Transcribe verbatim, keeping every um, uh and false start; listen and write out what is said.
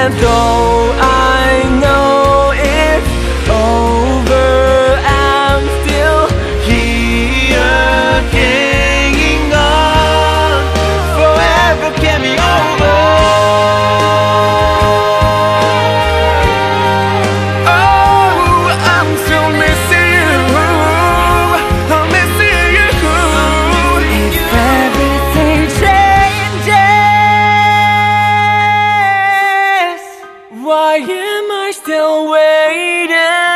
And though I know it's over, I'm still here hanging on. Forever can be over. Oh, I'm still missing you. I'm missing you. If everything changes, why am I still waiting?